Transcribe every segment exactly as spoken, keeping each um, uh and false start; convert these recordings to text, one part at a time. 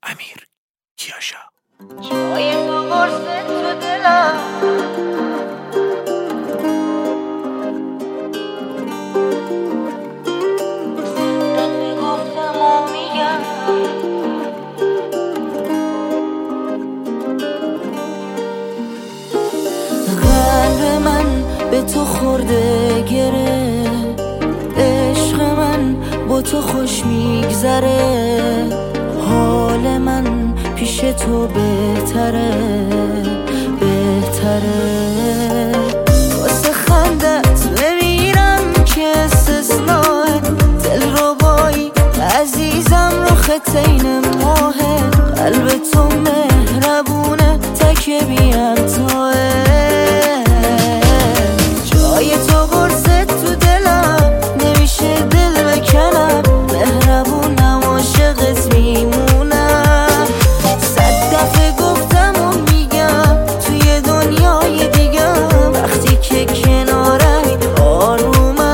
امیر کیاشا. جای تو قرصه تو دلم، صدق گفتم و میگم قلب من به تو خورده گره، عشق من با تو خوش میگذره، حال من پیش تو بهتره بهتره. واسه خندت بمیرم که استثناه، دل رو بایی عزیزم رو خطین ماهه، قلب تو مهربونه تک بیم توه. جای تو قرصه تو دلم، نمیشه دل بکنم، مهربونم عاشقت میمونم. صد دفعه گفتم و میگم توی دنیای دیگم، وقتی که کنارم آرومم.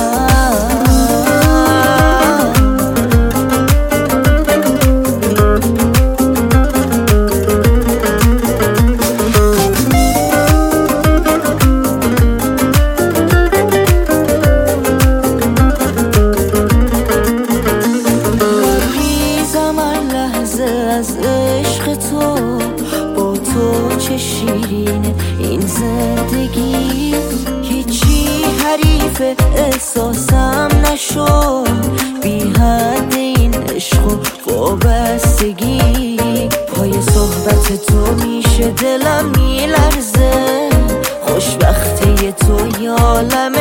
از عشق تو با تو چه شیرینه این زندگی، هیچی حریف احساسم نشو، بی حد این عشق و وابستگی. پای صحبت تو میشه دلم میلرزه، خوشبختی تو یالم